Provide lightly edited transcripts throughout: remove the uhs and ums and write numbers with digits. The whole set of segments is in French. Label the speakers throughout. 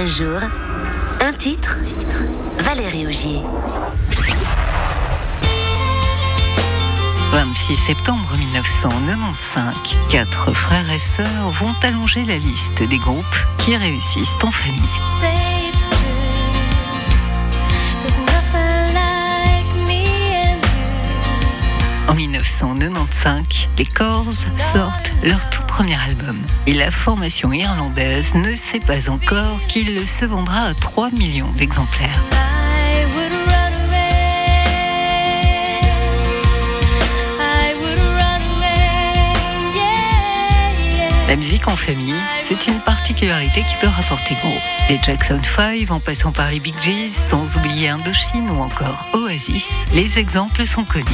Speaker 1: Un jour, un titre, Valérie Augier.
Speaker 2: 26 septembre 1995, 4 frères et sœurs vont allonger la liste des groupes qui réussissent en famille. En 1995, les Corrs sortent leur tout premier album. Et la formation irlandaise ne sait pas encore qu'il se vendra à 3 millions d'exemplaires. La musique en famille, c'est une particularité qui peut rapporter gros. Des Jackson 5 en passant par les Bee Gees, sans oublier Indochine ou encore Oasis, les exemples sont connus.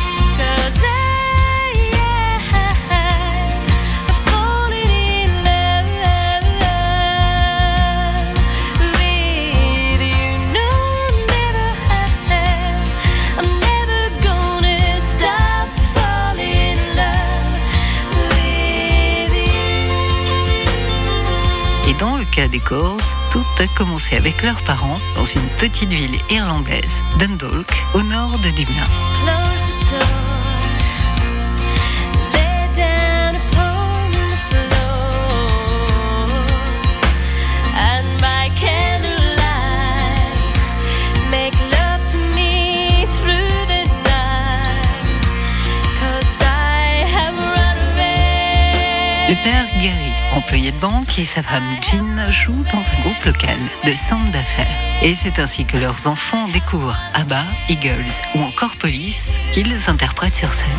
Speaker 2: Et dans le cas des Corrs, tout a commencé avec leurs parents dans une petite ville irlandaise, Dundalk, au nord de Dublin. Le père Gary, employé de banque, et sa femme Jean jouent dans un groupe local de centre d'affaires. Et c'est ainsi que leurs enfants découvrent ABBA, Eagles ou encore Police, qu'ils interprètent sur scène.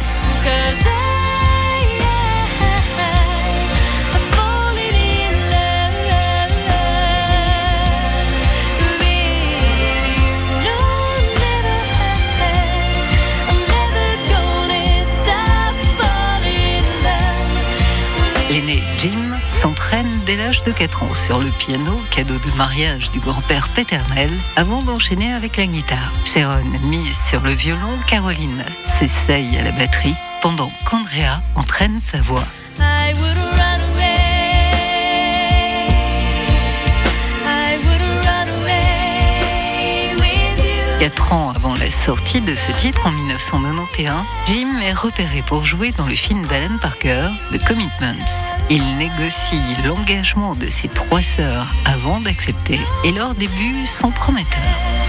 Speaker 2: L'aîné Jim s'entraîne dès l'âge de 4 ans sur le piano, cadeau de mariage du grand-père paternel, avant d'enchaîner avec la guitare. Sharon mise sur le violon, Caroline s'essaye à la batterie, pendant qu'Andrea entraîne sa voix. 4 ans avant la sortie de ce titre en 1991, Jim est repéré pour jouer dans le film d'Alan Parker, The Commitments. Il négocie l'engagement de ses 3 sœurs avant d'accepter et leurs débuts sont prometteurs.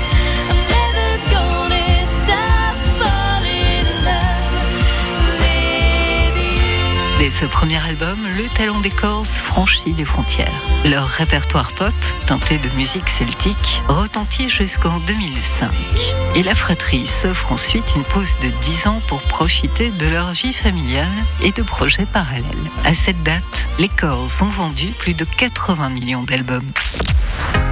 Speaker 2: Dès ce premier album, le talent des Corrs franchit les frontières. Leur répertoire pop, teinté de musique celtique, retentit jusqu'en 2005. Et la fratrie s'offre ensuite une pause de 10 ans pour profiter de leur vie familiale et de projets parallèles. À cette date, les Corrs ont vendu plus de 80 millions d'albums.